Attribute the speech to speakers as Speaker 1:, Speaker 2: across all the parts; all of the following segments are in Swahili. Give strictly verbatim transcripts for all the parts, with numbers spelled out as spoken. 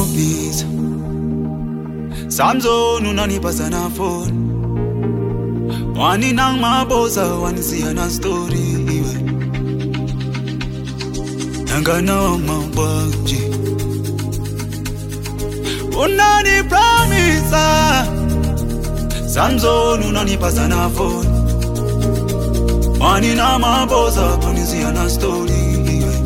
Speaker 1: promise Samson unanipaza na phone Wani nang maboza wanisiya na story iwe Nangana wa mabanje Unani promise Samson unanipaza na phone Wani nang maboza wanisiya na story iwe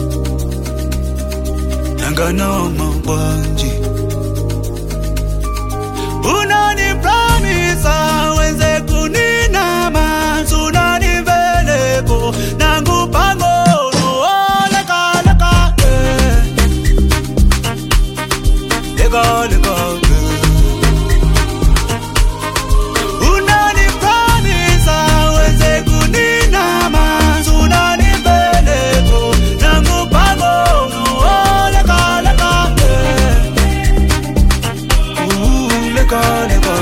Speaker 1: Nangana wa mabanje Unani promise wenze kunina manzuna ni veleko nangu pango no leka leka eh. Leka leka eh. Unani promise wenze kunina manzuna ni veleko nangu pango no leka leka eh. Uh, leka leka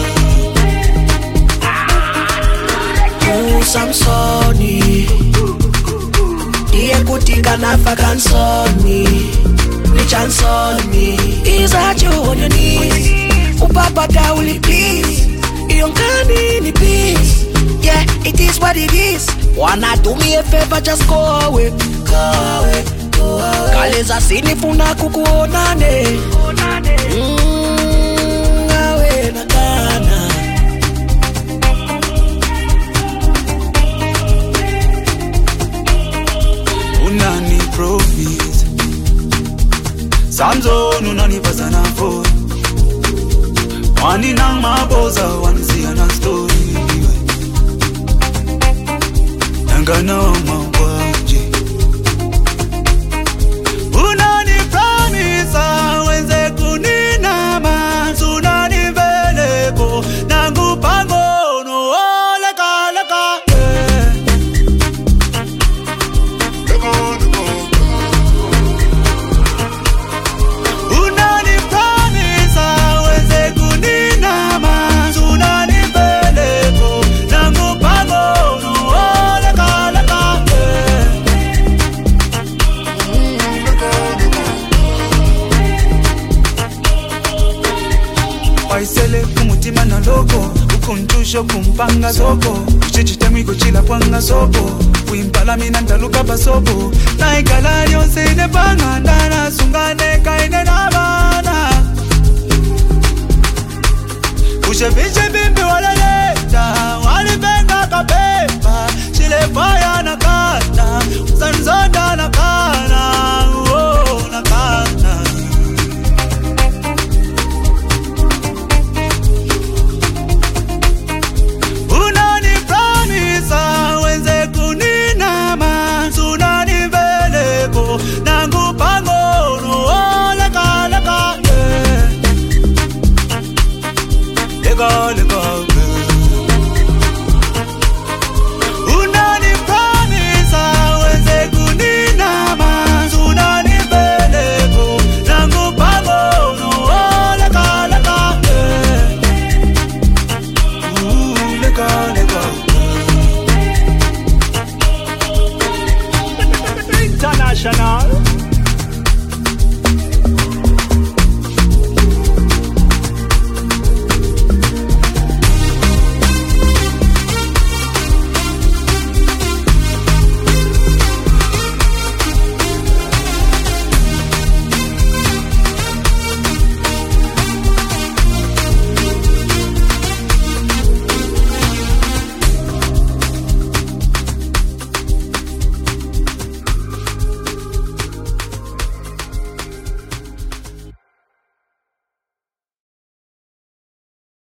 Speaker 2: Samsoni Diye kutika na fakansoni Ni chansoni Is that you on your knees Upapa dauli please Iyongani ni peace Yeah, it is what it is Wanna do me a favor, just go away Go away, go away Kaleza sinifuna kukuonane Mmm, awe nakana
Speaker 1: Unani promise Samson unanipaza na phone Wani nang maboza wanisiya na story iwe Nangana wa mabanje Unani promise wenze kunina manzuna ni veleko nangu pango no leka leka eh. Unani promise wenze kunina manzuna ni veleko nangu pango no leka leka eh. Paisele kumutima na logo Ukuntusho kumpanga zoko Uchichitemu iko chila pwanga sopo Uimpala mina ndaluka basopo Na ikalari yonse ine panga Ndana sungane kaine nabana Usheviche bimbi waleleta Walipenga kapepa Chile faya na kana Zanzonda na kana Oh na kana Unani promise wenze kunina manzuna ni veleko nangu pango no leka leka eh. Leka leka eh. Unani promise wenze kunina manzuna ni veleko nangu pango no leka leka eh. Uh, leka leka
Speaker 3: International